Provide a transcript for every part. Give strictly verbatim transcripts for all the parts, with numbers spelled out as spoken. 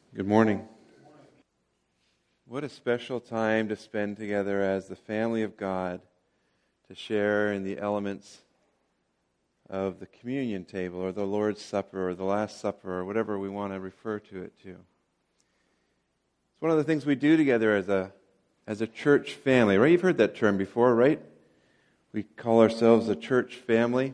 Good morning. What a special time to spend together as the family of God to share in the elements of the communion table or the Lord's Supper or the Last Supper or whatever we want to refer to it to. It's one of the things we do together as a as a church family, right? You've heard that term before, right? We call ourselves a church family.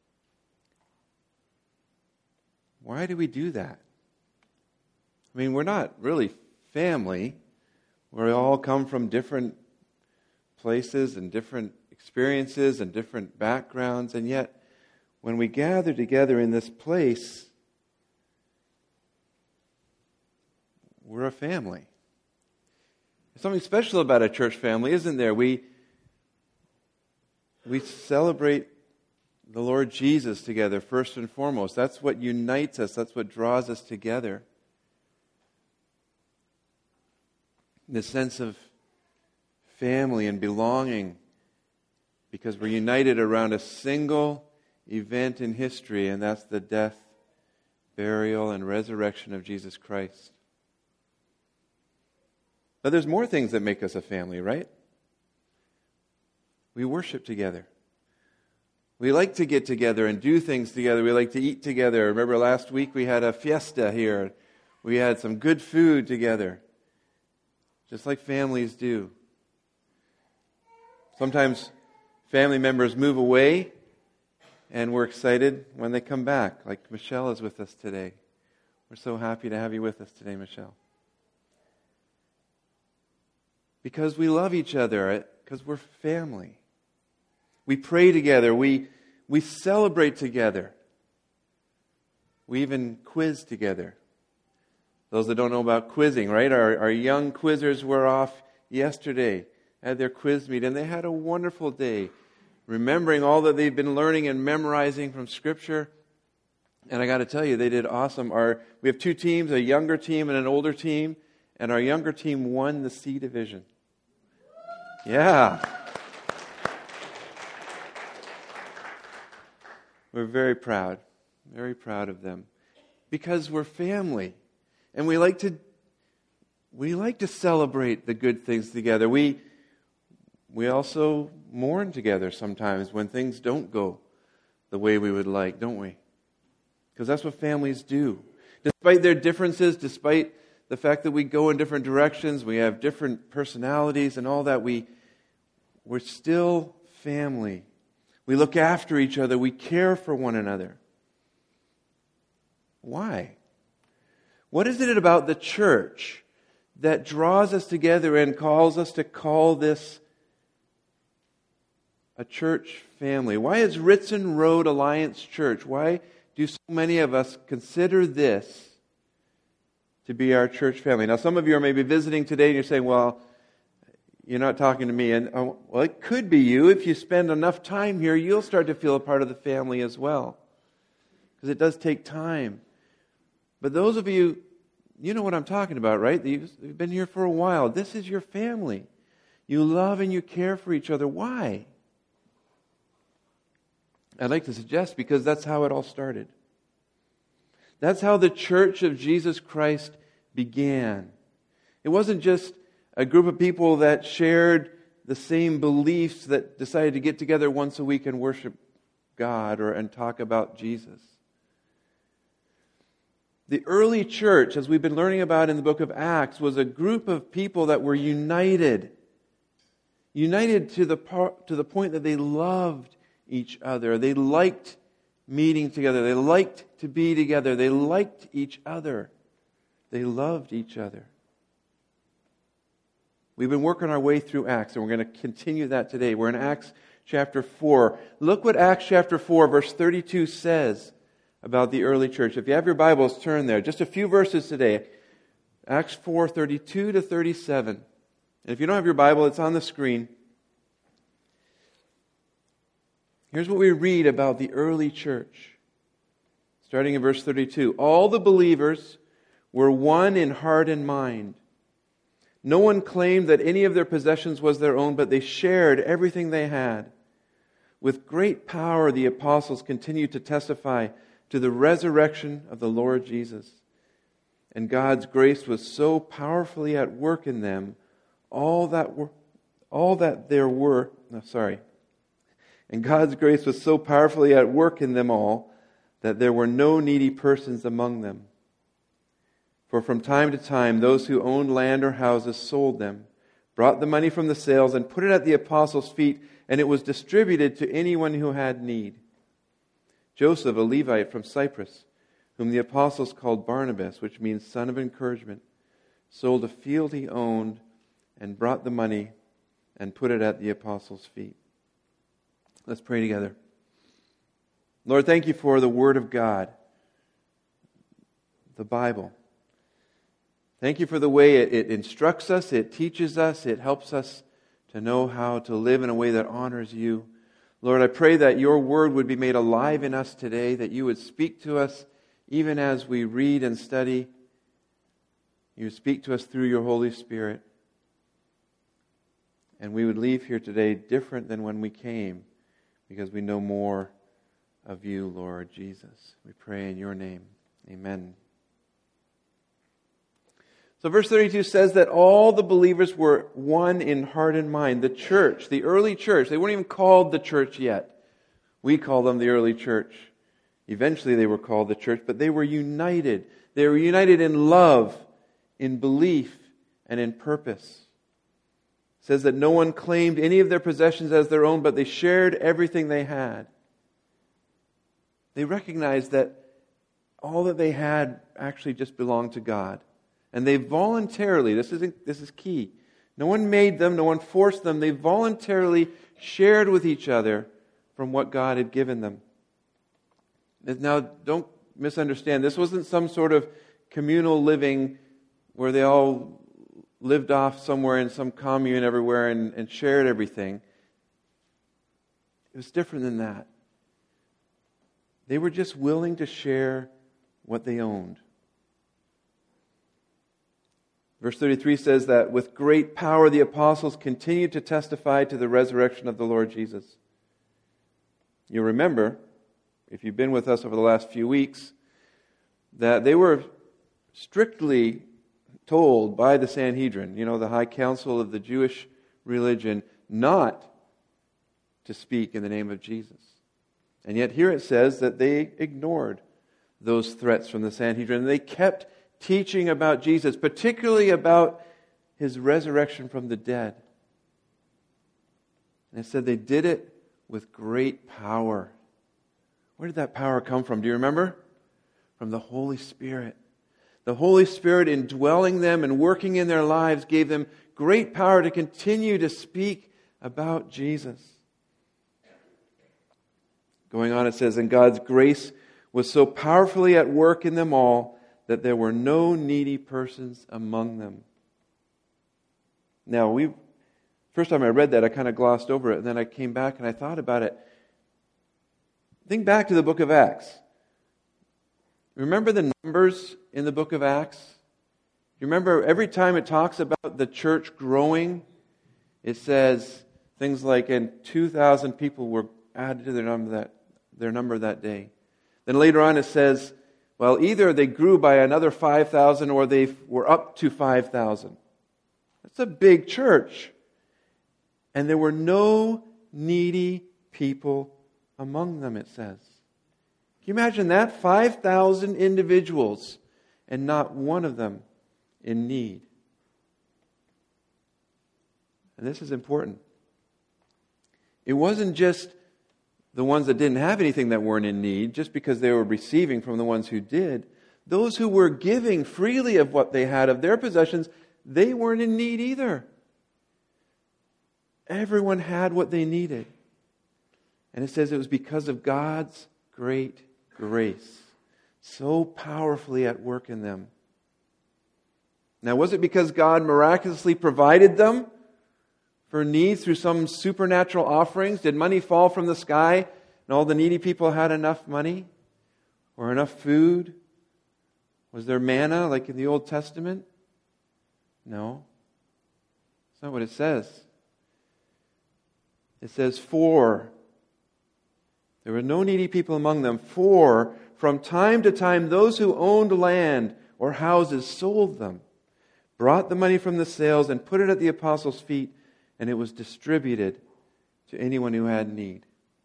Why do we do that? I mean, we're not really family. We all come from different places and different experiences and different backgrounds, and yet when we gather together in this place, we're a family. There's something special about a church family, isn't there? We, we celebrate the Lord Jesus together first and foremost. That's what unites us. That's what draws us together. The sense of family and belonging, because we're united around a single event in history, and that's the death, burial, and resurrection of Jesus Christ. But there's more things that make us a family, right? We worship together. We like to get together and do things together. We like to eat together. Remember last week we had a fiesta here. We had some good food together. Just like families do. Sometimes family members move away, and we're excited when they come back, like Michelle is with us today. We're so happy to have you with us today, Michelle. Because we love each other, because we're family. We pray together, we, we celebrate together. We even quiz together. Those that don't know about quizzing, right? Our, our young quizzers were off yesterday, had their quiz meet, and they had a wonderful day, remembering all that they've been learning and memorizing from Scripture. And I got to tell you, they did awesome. Our, we have two teams, a younger team and an older team, and our younger team won the C division. Yeah. We're very proud, very proud of them, because we're family. And we like to we like to celebrate the good things together. We we also mourn together sometimes when things don't go the way we would like, don't we? Because that's what families do. Despite their differences, despite the fact that we go in different directions, we have different personalities and all that, we we're still family. We look after each other, we care for one another. Why? What is it about the church that draws us together and calls us to call this a church family? Why is Ritson Road Alliance Church? Why do so many of us consider this to be our church family? Now, some of you are maybe visiting today and you're saying, well, you're not talking to me. And oh, well, it could be you. If you spend enough time here, you'll start to feel a part of the family as well. Because it does take time. But those of you, you know what I'm talking about, right? You've been here for a while. This is your family. You love and you care for each other. Why? I'd like to suggest because that's how it all started. That's how the Church of Jesus Christ began. It wasn't just a group of people that shared the same beliefs that decided to get together once a week and worship God or and talk about Jesus. The early church, as we've been learning about in the book of Acts, was a group of people that were united. United to the part, to the point that they loved each other. They liked meeting together. They liked to be together. They liked each other. They loved each other. We've been working our way through Acts, and we're going to continue that today. We're in Acts chapter four. Look what Acts chapter four, verse thirty-two says about the early church. If you have your Bibles, turn there. Just a few verses today. Acts four, thirty-two to thirty-seven. And if you don't have your Bible, it's on the screen. Here's what we read about the early church. Starting in verse thirty-two. All the believers were one in heart and mind. No one claimed that any of their possessions was their own, but they shared everything they had. With great power, the apostles continued to testify to the resurrection of the Lord Jesus. and God's grace was so powerfully at work in them, all that were, all that there were, no, sorry, and God's grace was so powerfully at work in them all that there were no needy persons among them. For from time to time, those who owned land or houses sold them, brought the money from the sales, and put it at the apostles' feet, and it was distributed to anyone who had need. Joseph, a Levite from Cyprus, whom the apostles called Barnabas, which means son of encouragement, sold a field he owned and brought the money and put it at the apostles' feet. Let's pray together. Lord, thank you for the Word of God, the Bible. Thank you for the way it, it instructs us, it teaches us, it helps us to know how to live in a way that honors you. Lord, I pray that your Word would be made alive in us today, that you would speak to us even as we read and study. You would speak to us through your Holy Spirit. And we would leave here today different than when we came, because we know more of you, Lord Jesus. We pray in your name. Amen. So verse thirty-two says that all the believers were one in heart and mind. The church, the early church, they weren't even called the church yet. We call them the early church. Eventually they were called the church, but they were united. They were united in love, in belief, and in purpose. It says that no one claimed any of their possessions as their own, but they shared everything they had. They recognized that all that they had actually just belonged to God. And they voluntarily, this is, this is key, no one made them, no one forced them, they voluntarily shared with each other from what God had given them. Now, don't misunderstand, this wasn't some sort of communal living where they all lived off somewhere in some commune everywhere and, and shared everything. It was different than that. They were just willing to share what they owned. Verse thirty-three says that with great power the apostles continued to testify to the resurrection of the Lord Jesus. You remember, if you've been with us over the last few weeks, that they were strictly told by the Sanhedrin, you know, the high council of the Jewish religion, not to speak in the name of Jesus. And yet here it says that they ignored those threats from the Sanhedrin. They kept teaching about Jesus, particularly about His resurrection from the dead. And it said they did it with great power. Where did that power come from? Do you remember? From the Holy Spirit. The Holy Spirit indwelling them and working in their lives gave them great power to continue to speak about Jesus. Going on, it says, and God's grace was so powerfully at work in them all that there were no needy persons among them. Now, we first time I read that, I kind of glossed over it, and then I came back and I thought about it. Think back to the book of Acts. Remember the numbers in the book of Acts? You remember every time it talks about the church growing, it says things like, and two thousand people were added to their number that, their number that day. Then later on it says, well, either they grew by another five thousand or they were up to five thousand. That's a big church. And there were no needy people among them, it says. Can you imagine that? five thousand individuals and not one of them in need. And this is important. It wasn't just the ones that didn't have anything that weren't in need, just because they were receiving from the ones who did. Those who were giving freely of what they had, of their possessions, they weren't in need either. Everyone had what they needed. And it says it was because of God's great grace, so powerfully at work in them. Now, was it because God miraculously provided them for needs through some supernatural offerings? Did money fall from the sky and all the needy people had enough money or enough food? Was there manna like in the Old Testament? No. That's not what it says. It says, for there were no needy people among them, for from time to time those who owned land or houses, sold them, brought the money from the sales, and put it at the apostles' feet, and it was distributed to anyone who had need.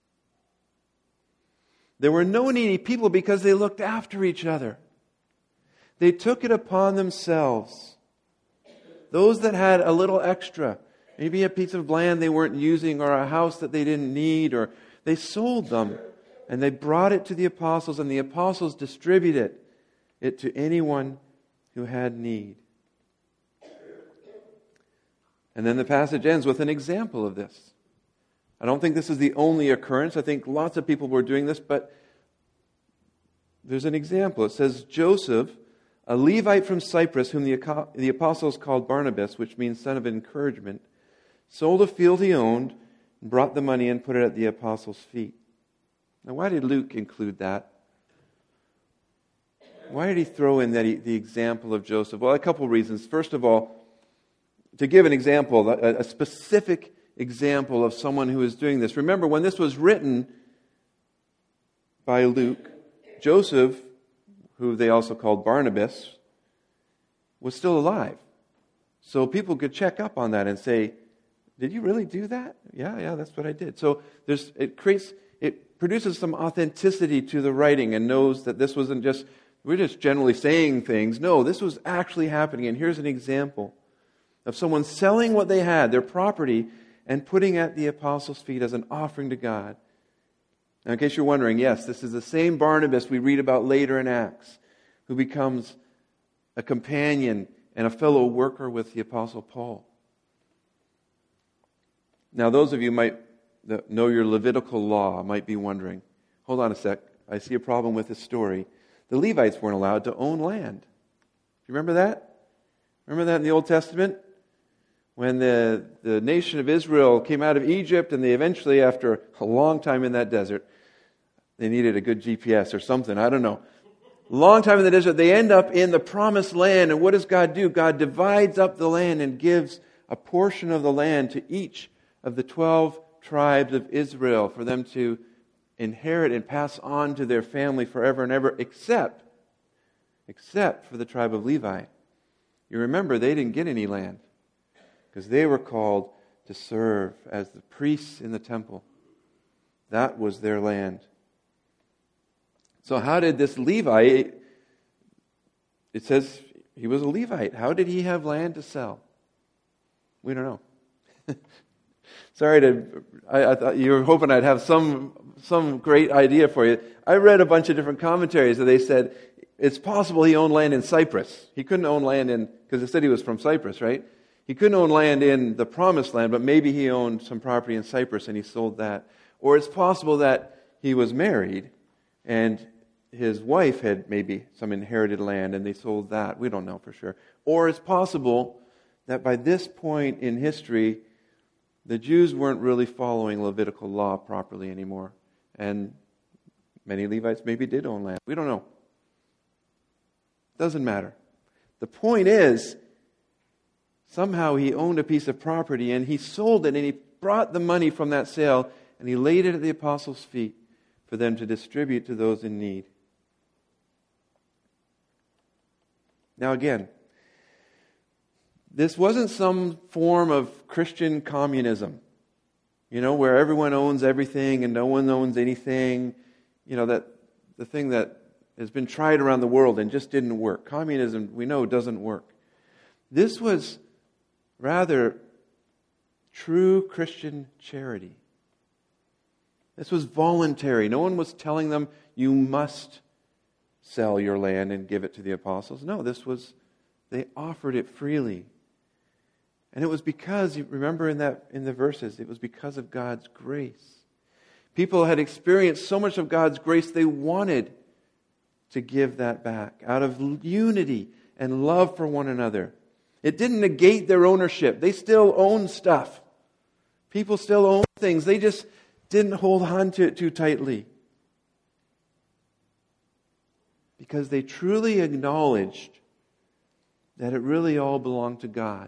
There were no needy people because they looked after each other. They took it upon themselves. Those that had a little extra, maybe a piece of land they weren't using or a house that they didn't need, or they sold them and they brought it to the apostles, and the apostles distributed it to anyone who had need. And then the passage ends with an example of this. I don't think this is the only occurrence. I think lots of people were doing this, but there's an example. It says, Joseph, a Levite from Cyprus, whom the, the apostles called Barnabas, which means son of encouragement, sold a field he owned, and brought the money and put it at the apostles' feet. Now, why did Luke include that? Why did he throw in that he, the example of Joseph? Well, a couple reasons. First of all, to give an example, a, a specific example of someone who is doing this. Remember, when this was written by Luke, Joseph, who they also called Barnabas, was still alive. So people could check up on that and say, did you really do that? Yeah, yeah, that's what I did. So there's it creates it produces some authenticity to the writing, and knows that this wasn't just, we're just generally saying things. No, this was actually happening. And here's an example of someone selling what they had, their property, and putting at the apostles' feet as an offering to God. Now, in case you're wondering, yes, this is the same Barnabas we read about later in Acts, who becomes a companion and a fellow worker with the Apostle Paul. Now, those of you might that know your Levitical law might be wondering, hold on a sec, I see a problem with this story. The Levites weren't allowed to own land. Do you remember that? Remember that in the Old Testament? When the, the nation of Israel came out of Egypt, and they eventually, after a long time in that desert, they needed a good G P S or something, I don't know. Long time in the desert, they end up in the promised land, and what does God do? God divides up the land and gives a portion of the land to each of the twelve tribes of Israel for them to inherit and pass on to their family forever and ever, except, except for the tribe of Levi. You remember, they didn't get any land because they were called to serve as the priests in the temple. That was their land. So how did this Levite, it says he was a Levite, how did he have land to sell? We don't know. Sorry to, I, I thought you were hoping I'd have some some great idea for you. I read a bunch of different commentaries and they said it's possible he owned land in Cyprus. He couldn't own land in, because it said he was from Cyprus, right? He couldn't own land in the promised land, but maybe he owned some property in Cyprus and he sold that. Or it's possible that he was married and his wife had maybe some inherited land and they sold that. We don't know for sure. Or it's possible that by this point in history, the Jews weren't really following Levitical law properly anymore. And many Levites maybe did own land. We don't know. Doesn't matter. The point is, somehow he owned a piece of property and he sold it, and he brought the money from that sale and he laid it at the apostles' feet for them to distribute to those in need. Now again, this wasn't some form of Christian communism, you know, where everyone owns everything and no one owns anything. You know, that the thing that has been tried around the world and just didn't work. Communism, we know, doesn't work. This was rather true Christian charity. This was voluntary. No one was telling them, you must sell your land and give it to the apostles. No, this was, they offered it freely. And it was because, you remember in that in the verses, it was because of God's grace. People had experienced so much of God's grace, they wanted to give that back out of unity and love for one another. It didn't negate their ownership. They still owned stuff. People still own things. They just didn't hold on to it too tightly. Because they truly acknowledged that it really all belonged to God.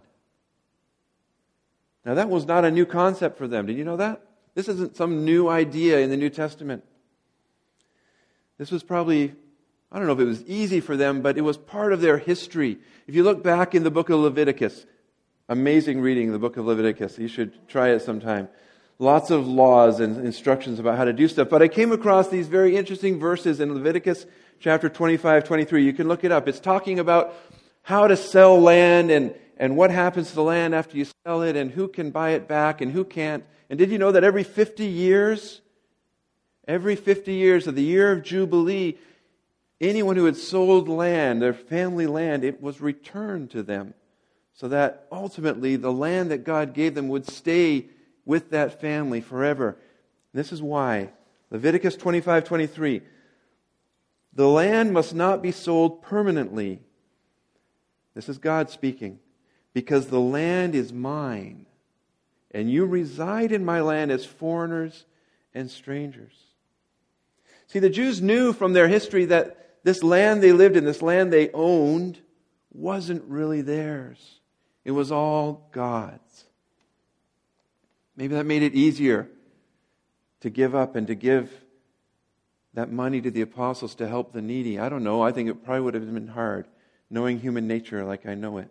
Now, that was not a new concept for them. Did you know that? This isn't some new idea in the New Testament. This was probably I don't know if it was easy for them, but it was part of their history. If you look back in the book of Leviticus, amazing reading the book of Leviticus. You should try it sometime. Lots of laws and instructions about how to do stuff. But I came across these very interesting verses in Leviticus chapter twenty-five, twenty-three. You can look it up. It's talking about how to sell land and, and what happens to the land after you sell it and who can buy it back and who can't. And did you know that every fifty years, every fifty years of the year of Jubilee, anyone who had sold land, their family land, it was returned to them. So that ultimately the land that God gave them would stay with that family forever. This is why. Leviticus twenty-five, twenty-three. The land must not be sold permanently. This is God speaking. Because the land is mine, and you reside in my land as foreigners and strangers. See, the Jews knew from their history that this land they lived in, this land they owned, wasn't really theirs. It was all God's. Maybe that made it easier to give up and to give that money to the apostles to help the needy. I don't know. I think it probably would have been hard, knowing human nature like I know it.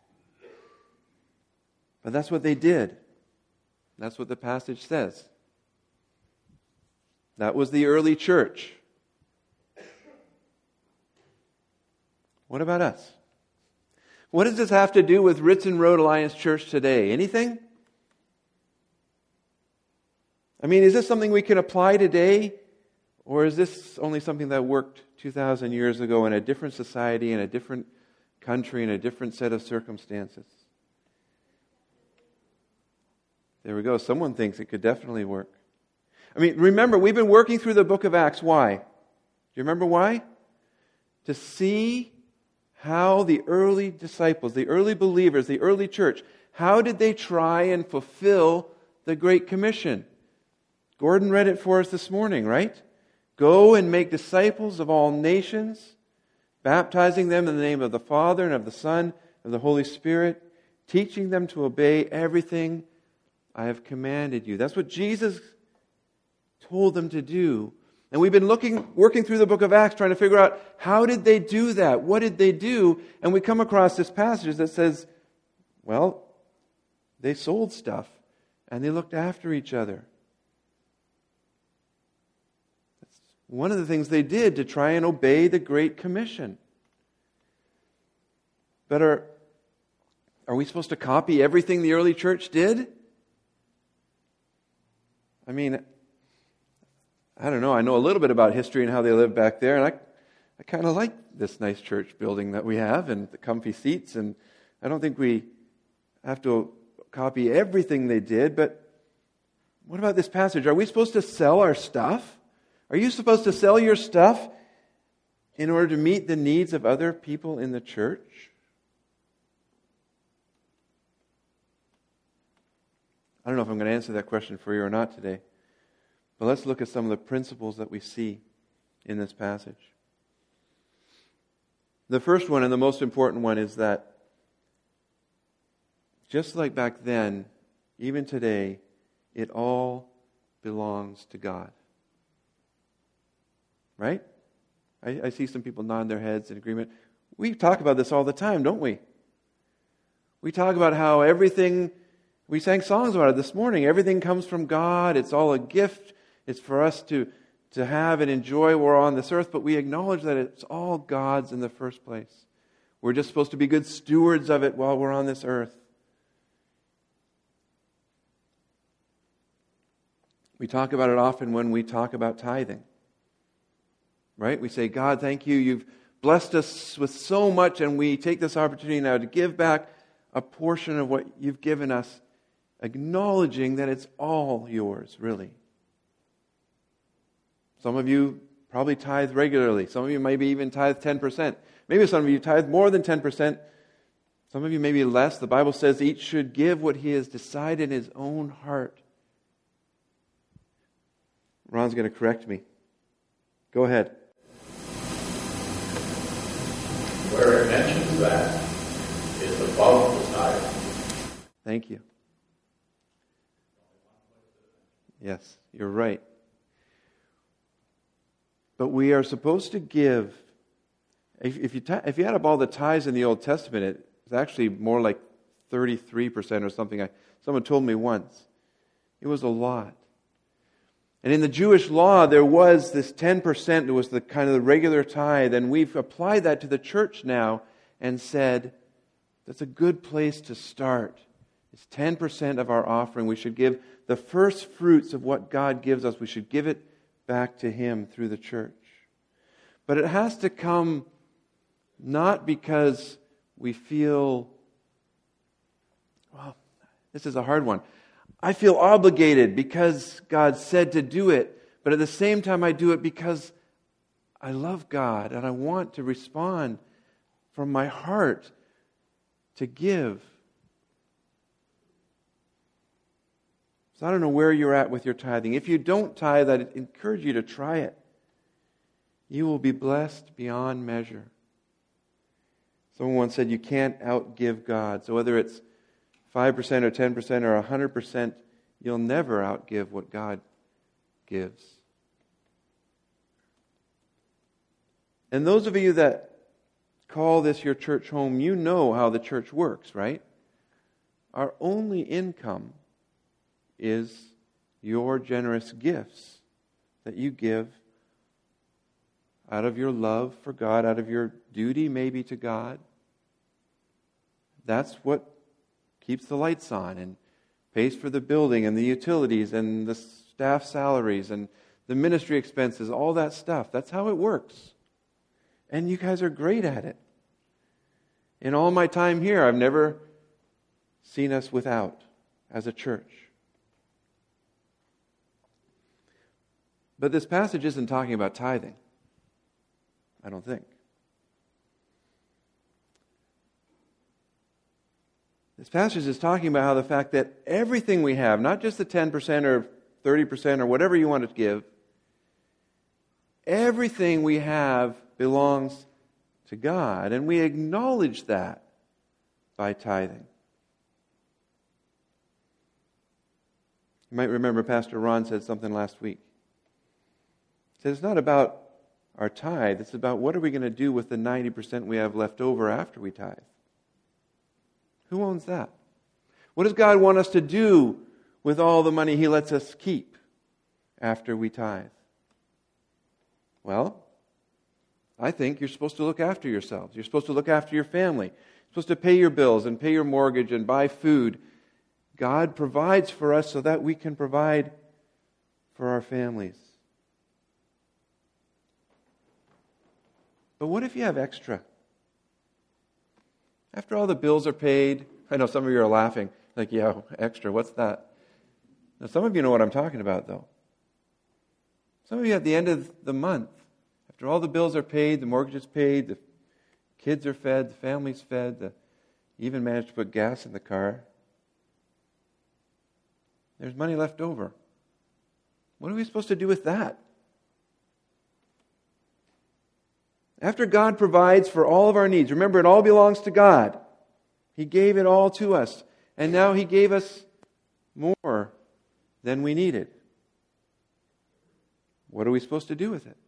But that's what they did. That's what the passage says. That was the early church. What about us? What does this have to do with Ritson Road Alliance Church today? Anything? I mean, is this something we can apply today? Or is this only something that worked two thousand years ago in a different society, in a different country, in a different set of circumstances? There we go. Someone thinks it could definitely work. I mean, remember, we've been working through the book of Acts. Why? Do you remember why? To see how the early disciples, the early believers, the early church, how did they try and fulfill the Great Commission? Gordon read it for us this morning, right? Go and make disciples of all nations, baptizing them in the name of the Father and of the Son and of the Holy Spirit, teaching them to obey everything I have commanded you. That's what Jesus told them to do. And we've been looking, working through the book of Acts, trying to figure out how did they do that? What did they do? And we come across this passage that says, well, they sold stuff and they looked after each other. That's one of the things they did to try and obey the Great Commission. But are, are we supposed to copy everything the early church did? I mean, I don't know. I know a little bit about history and how they lived back there, and I, I kind of like this nice church building that we have and the comfy seats, and I don't think we have to copy everything they did, but what about this passage? Are we supposed to sell our stuff? Are you supposed to sell your stuff in order to meet the needs of other people in the church? I don't know if I'm going to answer that question for you or not today. But let's look at some of the principles that we see in this passage. The first one and the most important one is that just like back then, even today, it all belongs to God. Right? I, I see some people nod their heads in agreement. We talk about this all the time, don't we? We talk about how everything, we sang songs about it this morning, everything comes from God, it's all a gift. It's for us to, to have and enjoy while we're on this earth, but we acknowledge that it's all God's in the first place. We're just supposed to be good stewards of it while we're on this earth. We talk about it often when we talk about tithing. Right? We say, God, thank you. You've blessed us with so much, and we take this opportunity now to give back a portion of what you've given us, acknowledging that it's all yours, really. Some of you probably tithe regularly. Some of you maybe even tithe ten percent. Maybe some of you tithe more than ten percent. Some of you maybe less. The Bible says each should give what he has decided in his own heart. Ron's going to correct me. Go ahead. Where it mentions that is above the tithe. Thank you. Yes, you're right. But we are supposed to give If, if, you, t- if you add up all the tithes in the Old Testament, it's actually more like thirty-three percent or something. I, someone told me once. It was a lot. And in the Jewish law, there was this ten percent that was the kind of the regular tithe, and we've applied that to the church now and said, that's a good place to start. It's ten percent of our offering. We should give the first fruits of what God gives us. We should give it back to Him through the church. But it has to come not because we feel, well, this is a hard one. I feel obligated because God said to do it, but at the same time I do it because I love God and I want to respond from my heart to give. So I don't know where you're at with your tithing. If you don't tithe, I'd encourage you to try it. You will be blessed beyond measure. Someone once said you can't outgive God. So whether it's five percent or ten percent or one hundred percent, you'll never outgive what God gives. And those of you that call this your church home, you know how the church works, right? Our only income is your generous gifts that you give out of your love for God, out of your duty maybe to God. That's what keeps the lights on and pays for the building and the utilities and the staff salaries and the ministry expenses, all that stuff. That's how it works. And you guys are great at it. In all my time here, I've never seen us without as a church. But this passage isn't talking about tithing. I don't think. This passage is talking about how the fact that everything we have, not just the ten percent or thirty percent or whatever you want to give, everything we have belongs to God. And we acknowledge that by tithing. You might remember Pastor Ron said something last week. He said it's not about our tithe, it's about what are we going to do with the ninety percent we have left over after we tithe. Who owns that? What does God want us to do with all the money He lets us keep after we tithe? Well, I think you're supposed to look after yourselves. You're supposed to look after your family. You're supposed to pay your bills and pay your mortgage and buy food. God provides for us so that we can provide for our families. But what if you have extra? After all the bills are paid, I know some of you are laughing, like, yeah, extra, what's that? Now, some of you know what I'm talking about, though. Some of you at the end of the month, after all the bills are paid, the mortgage is paid, the kids are fed, the family's fed, the, you even managed to put gas in the car, there's money left over. What are we supposed to do with that? After God provides for all of our needs, remember it all belongs to God. He gave it all to us. And now He gave us more than we needed. What are we supposed to do with it?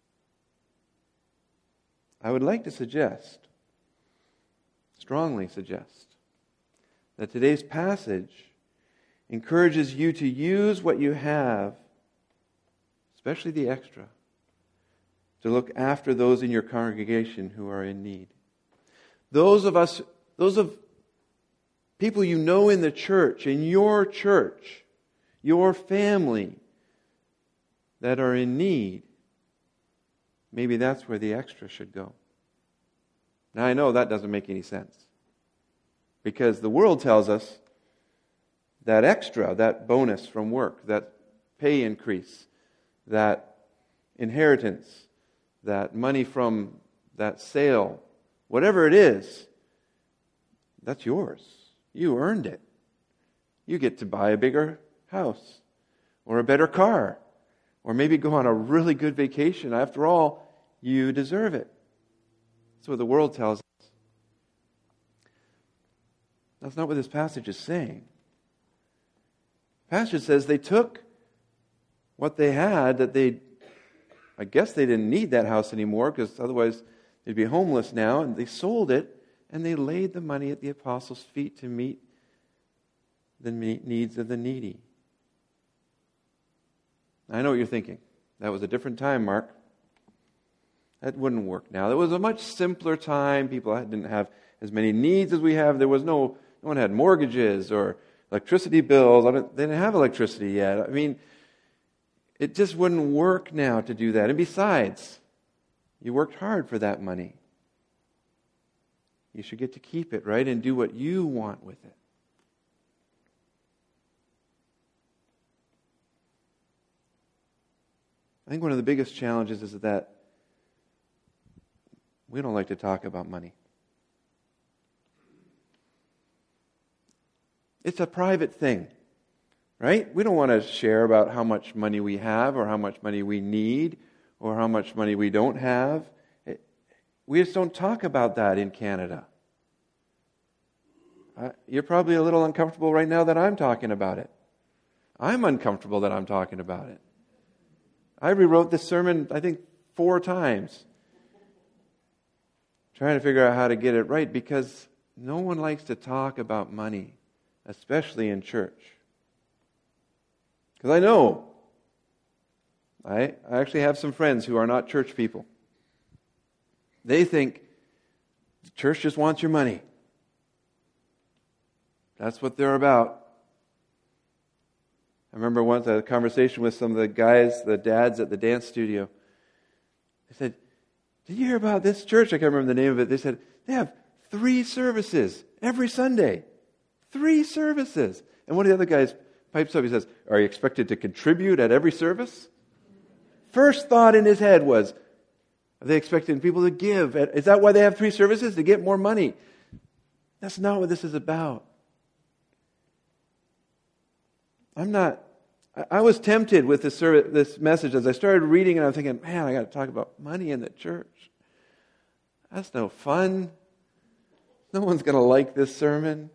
I would like to suggest, strongly suggest, that today's passage encourages you to use what you have, especially the extra, to look after those in your congregation who are in need. Those of us, those of people you know in the church, in your church, your family that are in need, maybe that's where the extra should go. Now I know that doesn't make any sense, because the world tells us that extra, that bonus from work, that pay increase, that inheritance, that money from that sale, whatever it is, that's yours. You earned it. You get to buy a bigger house or a better car or maybe go on a really good vacation. After all, you deserve it. That's what the world tells us. That's not what this passage is saying. The passage says they took what they had that they I guess they didn't need that house anymore, because otherwise They'd be homeless now, and they sold it, and they laid the money at the apostles' feet to meet the needs of the needy. I know what you're thinking. That was a different time, Mark. That wouldn't work now. It was a much simpler time. People didn't have as many needs as we have. There was no, no one had mortgages or electricity bills. They didn't have electricity yet. I mean, it just wouldn't work now to do that. And besides, you worked hard for that money. You should get to keep it, right? And do what you want with it. I think one of the biggest challenges is that we don't like to talk about money. It's a private thing, right? We don't want to share about how much money we have or how much money we need or how much money we don't have. It, we just don't talk about that in Canada. Uh, you're probably a little uncomfortable right now that I'm talking about it. I'm uncomfortable that I'm talking about it. I rewrote this sermon, I think, four times, trying to figure out how to get it right, because no one likes to talk about money, especially in church. Because I know, I, I actually have some friends who are not church people. They think the church just wants your money. That's what they're about. I remember once I had a conversation with some of the guys, the dads at the dance studio. They said, "Did you hear about this church?" I can't remember the name of it. They said, they have three services every Sunday. Three services. And one of the other guys pipes up, he says, "Are you expected to contribute at every service?" First thought in his head was, are they expecting people to give? Is that why they have three services? To get more money? That's not what this is about. I'm not, I was tempted with this, service, this message as I started reading and I'm thinking, man, I got to talk about money in the church. That's no fun. No one's going to like this sermon.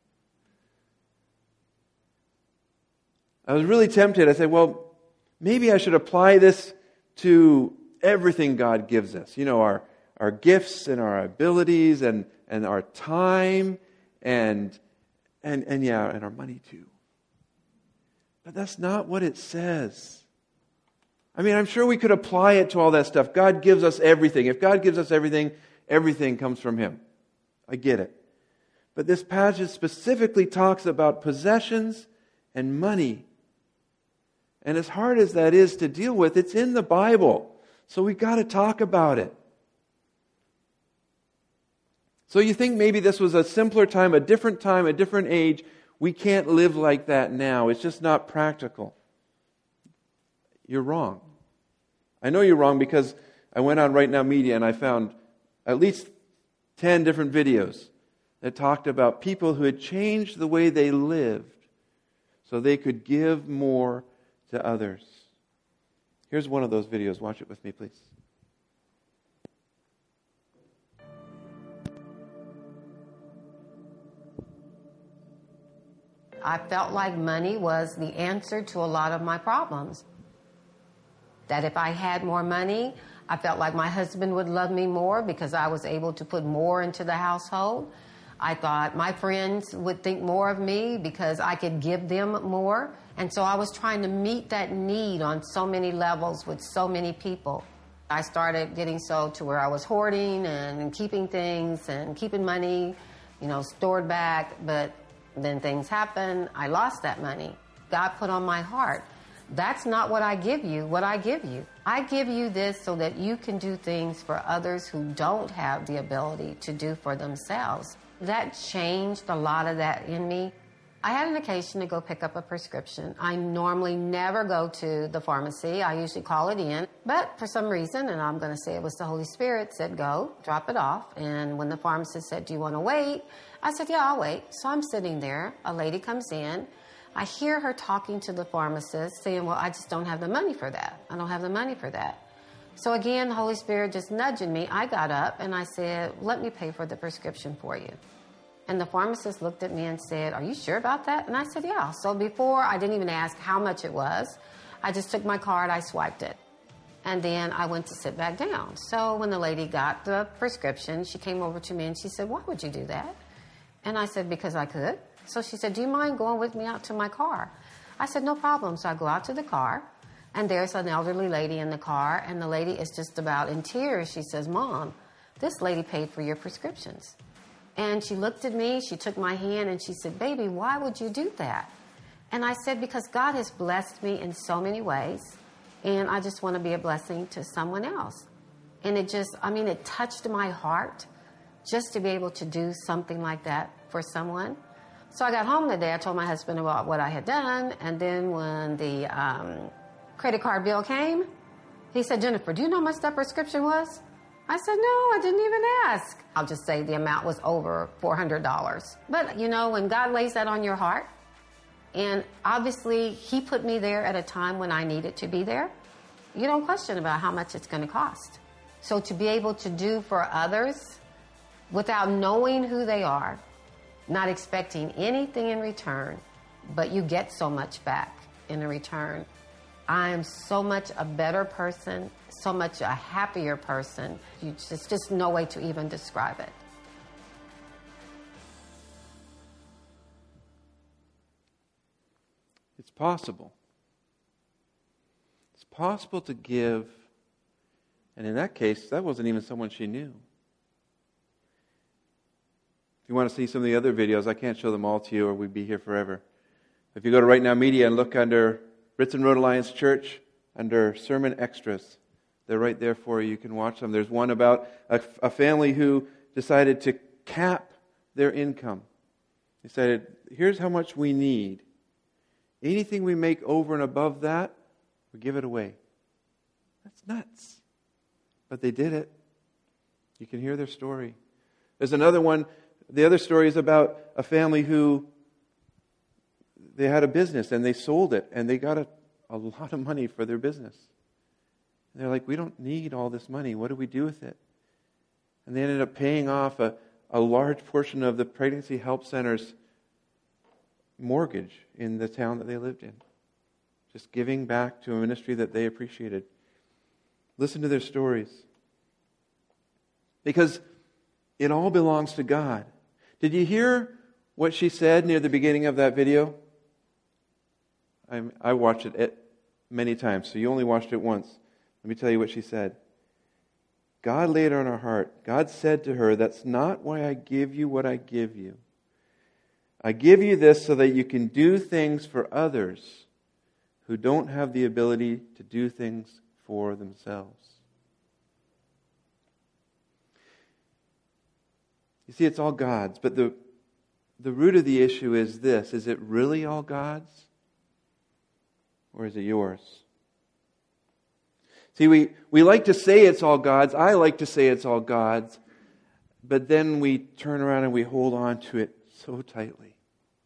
I was really tempted. I said, well, maybe I should apply this to everything God gives us. You know, our, our gifts and our abilities and, and our time and, and, and yeah, and our money too. But that's not what it says. I mean, I'm sure we could apply it to all that stuff. God gives us everything. If God gives us everything, everything comes from Him. I get it. But this passage specifically talks about possessions and money. And as hard as that is to deal with, it's in the Bible. So we've got to talk about it. So you think maybe this was a simpler time, a different time, a different age. We can't live like that now. It's just not practical. You're wrong. I know you're wrong because I went on Right Now Media and I found at least ten different videos that talked about people who had changed the way they lived so they could give more to others. Here's one of those videos. Watch it with me, please. I felt like money was the answer to a lot of my problems. That if I had more money, I felt like my husband would love me more because I was able to put more into the household. I thought my friends would think more of me because I could give them more. And so I was trying to meet that need on so many levels with so many people. I started getting so to where I was hoarding and keeping things and keeping money, you know, stored back, but then things happen. I lost that money. God put on my heart, that's not what I give you, what I give you. I give you this so that you can do things for others who don't have the ability to do for themselves. That changed a lot of that in me. I had an occasion to go pick up a prescription. I normally never go to the pharmacy. I usually call it in. But for some reason, and I'm going to say it was the Holy Spirit, said go, drop it off. And when the pharmacist said, do you want to wait? I said, yeah, I'll wait. So I'm sitting there. A lady comes in. I hear her talking to the pharmacist saying, well, I just don't have the money for that. I don't have the money for that. So again, the Holy Spirit just nudging me. I got up and I said, let me pay for the prescription for you. And the pharmacist looked at me and said, are you sure about that? And I said, yeah. So before, I didn't even ask how much it was. I just took my card, I swiped it. And then I went to sit back down. So when the lady got the prescription, she came over to me and she said, why would you do that? And I said, because I could. So she said, do you mind going with me out to my car? I said, no problem. So I go out to the car, and there's an elderly lady in the car, and the lady is just about in tears. She says, Mom, this lady paid for your prescriptions. And she looked at me, she took my hand, and she said, baby, why would you do that? And I said, because God has blessed me in so many ways, and I just want to be a blessing to someone else. And it just, I mean, it touched my heart just to be able to do something like that for someone. So I got home that day, I told my husband about what I had done, and then when the um, credit card bill came, he said, Jennifer, do you know how much that prescription was? I said, no, I didn't even ask. I'll just say the amount was over four hundred dollars. But, you know, when God lays that on your heart, and obviously he put me there at a time when I needed to be there, you don't question about how much it's going to cost. So to be able to do for others without knowing who they are, not expecting anything in return, but you get so much back in return. I am so much a better person, so much a happier person. You just, just no way to even describe it. It's possible. It's possible to give, and in that case, that wasn't even someone she knew. If you want to see some of the other videos, I can't show them all to you or we'd be here forever. If you go to Right Now Media and look under Ritson Road Alliance Church, under Sermon Extras, they're right there for you. You can watch them. There's one about a, a family who decided to cap their income. They decided, here's how much we need. Anything we make over and above that, we give it away. That's nuts. But they did it. You can hear their story. There's another one. The other story is about a family who they had a business and they sold it and they got a, a lot of money for their business. And they're like, we don't need all this money. What do we do with it? And they ended up paying off a, a large portion of the Pregnancy Help Center's mortgage in the town that they lived in. Just giving back to a ministry that they appreciated. Listen to their stories. Because it all belongs to God. Did you hear what she said near the beginning of that video? I, I watched it many times, so you only watched it once. Let me tell you what she said. God laid it on her heart. God said to her, that's not why I give you what I give you. I give you this so that you can do things for others who don't have the ability to do things for themselves. You see, it's all God's, but the, the root of the issue is this. Is it really all God's? Or is it yours? See, we, we like to say it's all God's. I like to say it's all God's. But then we turn around and we hold on to it so tightly.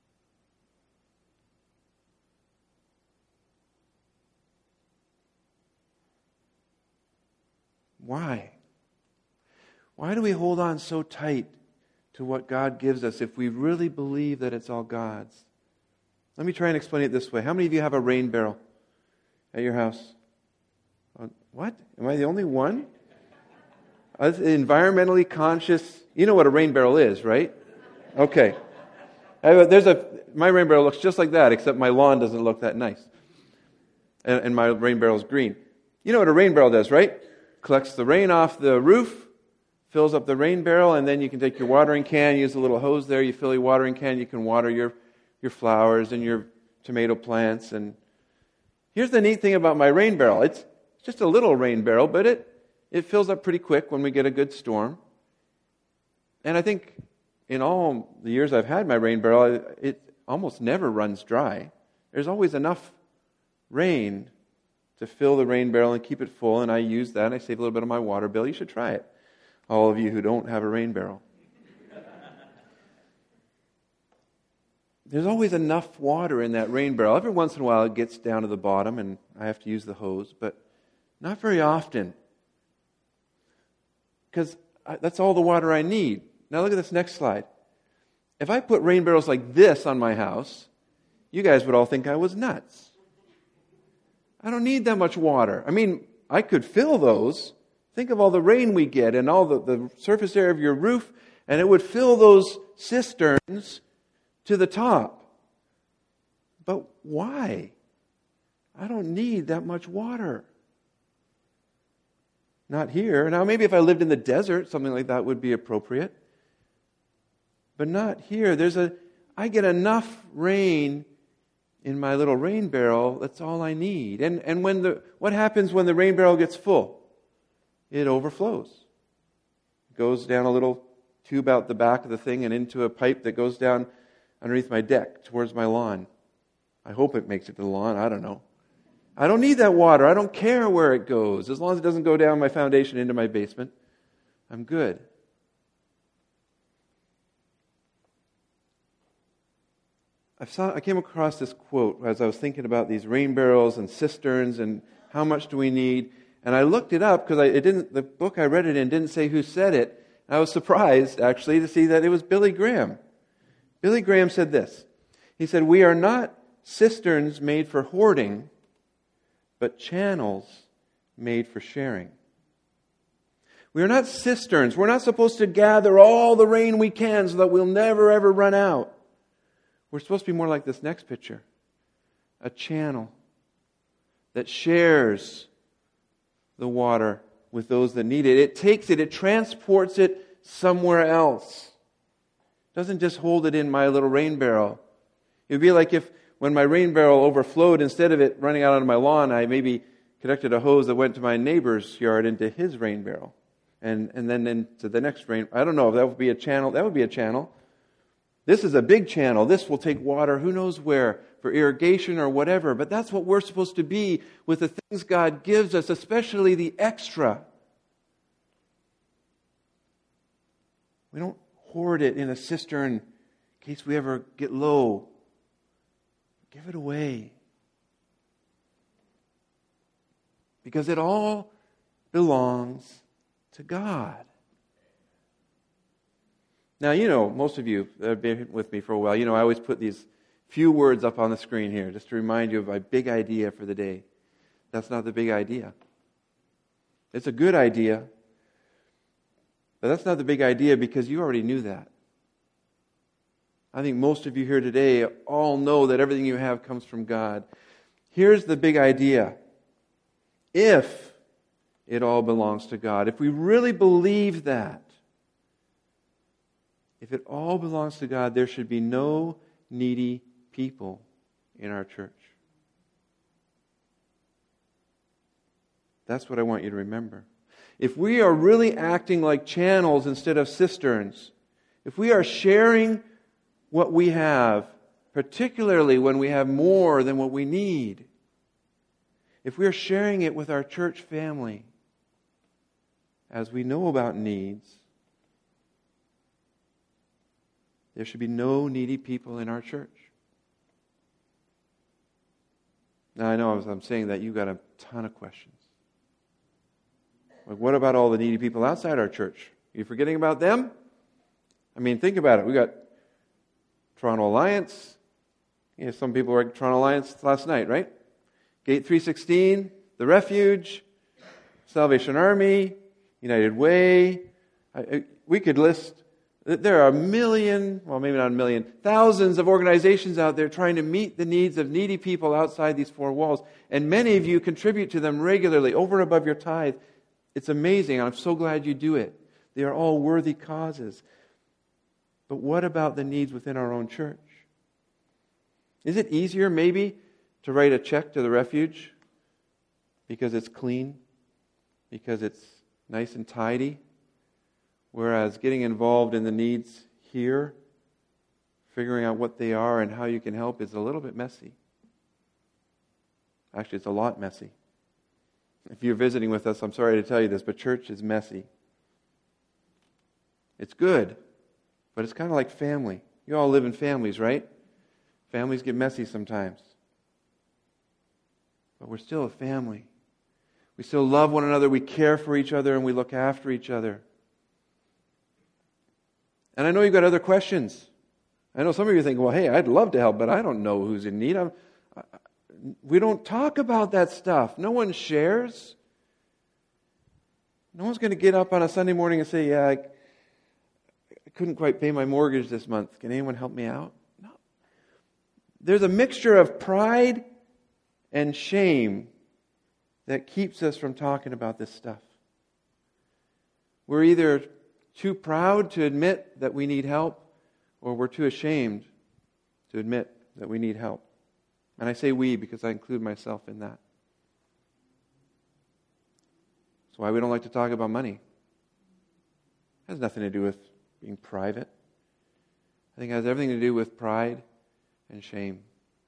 Why? Why do we hold on so tight to what God gives us if we really believe that it's all God's? Let me try and explain it this way. How many of you have a rain barrel at your house? What? Am I the only one? Uh, environmentally conscious. You know what a rain barrel is, right? Okay. There's a my rain barrel looks just like that, except my lawn doesn't look that nice, and, and my rain barrel's green. You know what a rain barrel does, right? Collects the rain off the roof, fills up the rain barrel, and then you can take your watering can, use a little hose there, you fill your watering can, you can water your, your flowers and your tomato plants. And here's the neat thing about my rain barrel. It's just a little rain barrel, but it, it fills up pretty quick when we get a good storm. And I think in all the years I've had my rain barrel, it almost never runs dry. There's always enough rain to fill the rain barrel and keep it full, and I use that, and I save a little bit of my water bill. You should try it, all of you who don't have a rain barrel. There's always enough water in that rain barrel. Every once in a while it gets down to the bottom, and I have to use the hose, but not very often, because that's all the water I need. Now look at this next slide. If I put rain barrels like this on my house, you guys would all think I was nuts. I don't need that much water. I mean, I could fill those. Think of all the rain we get and all the, the surface area of your roof, and it would fill those cisterns to the top. But why? I don't need that much water. Not here. Now, maybe if I lived in the desert, something like that would be appropriate. But not here. There's a, I get enough rain in my little rain barrel. That's all I need. And and when the what happens when the rain barrel gets full? It overflows. It goes down a little tube out the back of the thing and into a pipe that goes down underneath my deck towards my lawn. I hope it makes it to the lawn. I don't know. I don't need that water. I don't care where it goes. As long as it doesn't go down my foundation into my basement, I'm good. I saw. I came across this quote as I was thinking about these rain barrels and cisterns and how much do we need. And I looked it up because I, it didn't. The book I read it in didn't say who said it. I was surprised, actually, to see that it was Billy Graham. Billy Graham said this. He said, "We are not cisterns made for hoarding, but channels made for sharing." We are not cisterns. We're not supposed to gather all the rain we can so that we'll never, ever run out. We're supposed to be more like this next picture. A channel that shares the water with those that need it. It takes it, it transports it somewhere else. It doesn't just hold it in my little rain barrel. It would be like if when my rain barrel overflowed, instead of it running out onto my lawn, I maybe connected a hose that went to my neighbor's yard into his rain barrel. And, and then into the next rain. I don't know if that would be a channel. That would be a channel. This is a big channel. This will take water who knows where for irrigation or whatever. But that's what we're supposed to be with the things God gives us, especially the extra. We don't hoard it in a cistern in case we ever get low. Give it away. Because it all belongs to God. Now, you know, most of you that have been with me for a while, you know, I always put these few words up on the screen here just to remind you of my big idea for the day. That's not the big idea. It's a good idea, but that's not the big idea because you already knew that. I think most of you here today all know that everything you have comes from God. Here's the big idea. If it all belongs to God, if we really believe that, if it all belongs to God, there should be no needy people in our church. That's what I want you to remember. If we are really acting like channels instead of cisterns, if we are sharing what we have, particularly when we have more than what we need, if we are sharing it with our church family, as we know about needs, there should be no needy people in our church. Now, I know as I'm saying that, you've got a ton of questions. Like, what about all the needy people outside our church? Are you forgetting about them? I mean, think about it. We got Toronto Alliance. You know, some people were at Toronto Alliance last night, right? Gate three sixteen, The Refuge, Salvation Army, United Way. I, I, we could list... There are a million, well maybe not a million, thousands of organizations out there trying to meet the needs of needy people outside these four walls. And many of you contribute to them regularly, over and above your tithe. It's amazing. I'm so glad you do it. They are all worthy causes. But what about the needs within our own church? Is it easier maybe to write a check to the Refuge because it's clean, because it's nice and tidy? Whereas getting involved in the needs here, figuring out what they are and how you can help is a little bit messy. Actually, it's a lot messy. If you're visiting with us, I'm sorry to tell you this, but church is messy. It's good, but it's kind of like family. You all live in families, right? Families get messy sometimes. But we're still a family. We still love one another, we care for each other, and we look after each other. And I know you've got other questions. I know some of you think, well, hey, I'd love to help, but I don't know who's in need. I'm, I, we don't talk about that stuff. No one shares. No one's going to get up on a Sunday morning and say, yeah, I, I couldn't quite pay my mortgage this month. Can anyone help me out? No. There's a mixture of pride and shame that keeps us from talking about this stuff. We're either too proud to admit that we need help, or we're too ashamed to admit that we need help. And I say we because I include myself in that. That's why we don't like to talk about money. It has nothing to do with being private. I think it has everything to do with pride and shame.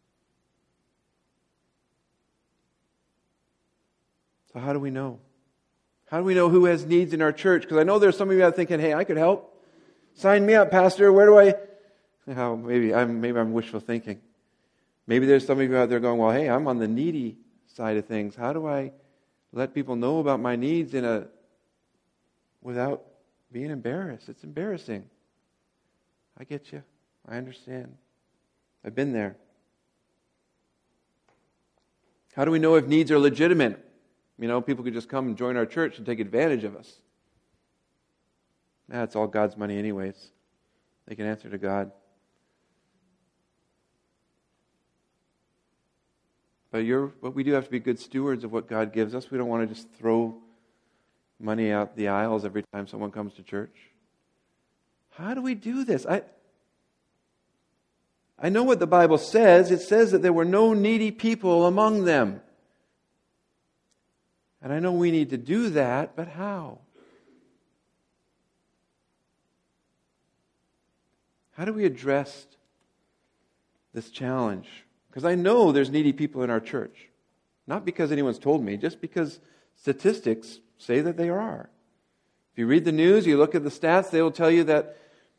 So how do we know? How do we know who has needs in our church? Because I know there's some of you out thinking, hey, I could help. Sign me up, Pastor. Where do I... Oh, maybe I'm maybe I'm wishful thinking. Maybe there's some of you out there going, well, hey, I'm on the needy side of things. How do I let people know about my needs in a without being embarrassed? It's embarrassing. I get you. I understand. I've been there. How do we know if needs are legitimate? You know, people could just come and join our church and take advantage of us. That's all God's money anyways. They can answer to God. But you're, but we do have to be good stewards of what God gives us. We don't want to just throw money out the aisles every time someone comes to church. How do we do this? I, I know what the Bible says. It says that there were no needy people among them. And I know we need to do that, but how? How do we address this challenge? Because I know there's needy people in our church. Not because anyone's told me, just because statistics say that they are. If you read the news, you look at the stats, they will tell you that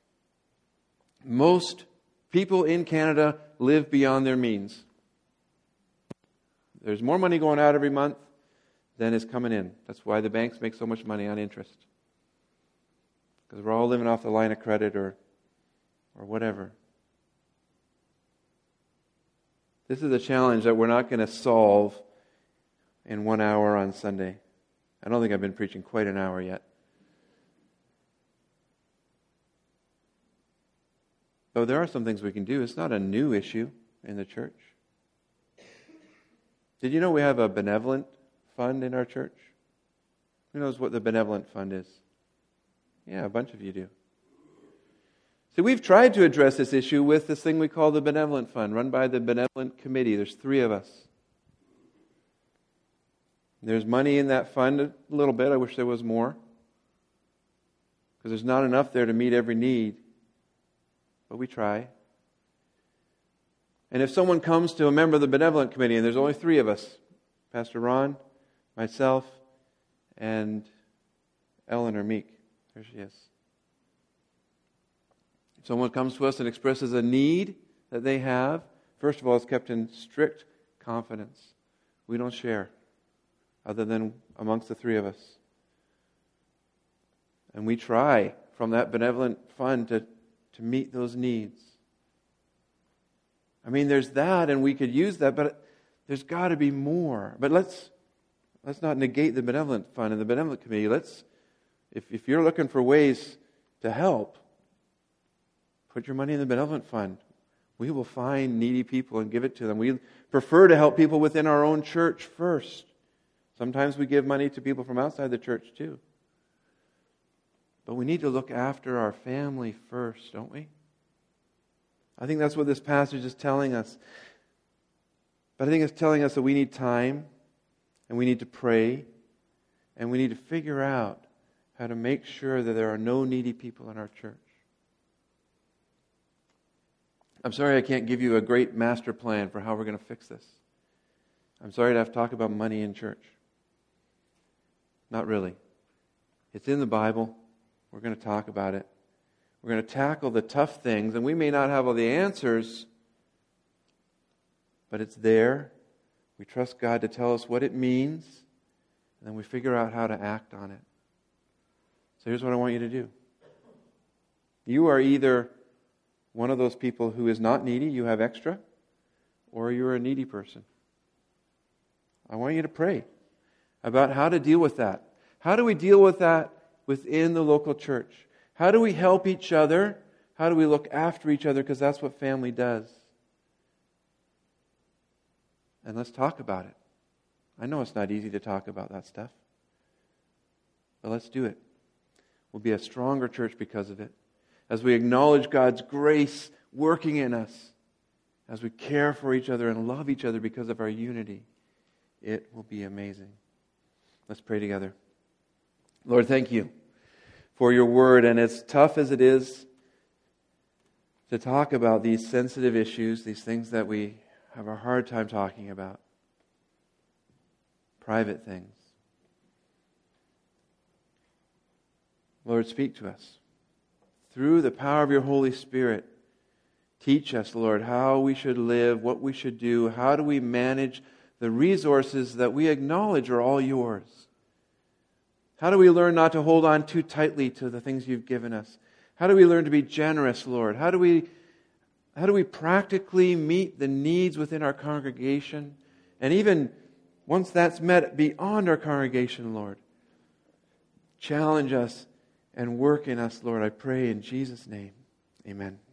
most people in Canada live beyond their means. There's more money going out every month than is coming in. That's why the banks make so much money on interest. Because we're all living off the line of credit or, or whatever. This is a challenge that we're not going to solve in one hour on Sunday. I don't think I've been preaching quite an hour yet. Though there are some things we can do. It's not a new issue in the church. Did you know we have a benevolent fund in our church? Who knows what the benevolent fund is? Yeah, a bunch of you do. See, we've tried to address this issue with this thing we call the Benevolent Fund, run by the Benevolent Committee. There's three of us. There's money in that fund, a little bit. I wish there was more. Because there's not enough there to meet every need. But we try. And if someone comes to a member of the Benevolent Committee, and there's only three of us, Pastor Ron, myself, and Eleanor Meek. There she is. If someone comes to us and expresses a need that they have, first of all, it's kept in strict confidence. We don't share, other than amongst the three of us. And we try from that benevolent fund to, to meet those needs. I mean, there's that, and we could use that, but there's got to be more. But let's let's not negate the benevolent fund and the benevolent committee. Let's, if if you're looking for ways to help, put your money in the benevolent fund. We will find needy people and give it to them. We prefer to help people within our own church first. Sometimes we give money to people from outside the church too. But we need to look after our family first, don't we? I think that's what this passage is telling us. But I think it's telling us that we need time, and we need to pray, and we need to figure out how to make sure that there are no needy people in our church. I'm sorry I can't give you a great master plan for how we're going to fix this. I'm sorry to have to talk about money in church. Not really. It's in the Bible. We're going to talk about it. We're going to tackle the tough things, and we may not have all the answers, but it's there. We trust God to tell us what it means, and then we figure out how to act on it. So here's what I want you to do. You are either one of those people who is not needy, you have extra, or you're a needy person. I want you to pray about how to deal with that. How do we deal with that within the local church? How do we help each other? How do we look after each other? Because that's what family does. And let's talk about it. I know it's not easy to talk about that stuff. But let's do it. We'll be a stronger church because of it. As we acknowledge God's grace working in us, as we care for each other and love each other because of our unity, it will be amazing. Let's pray together. Lord, thank you for your word. And as tough as it is to talk about these sensitive issues, these things that we have a hard time talking about, private things, Lord, speak to us. Through the power of your Holy Spirit, teach us, Lord, how we should live, what we should do, how do we manage the resources that we acknowledge are all yours. How do we learn not to hold on too tightly to the things you've given us? How do we learn to be generous, Lord? How do we, how do we practically meet the needs within our congregation? And even once that's met beyond our congregation, Lord, challenge us and work in us, Lord, I pray in Jesus' name. Amen.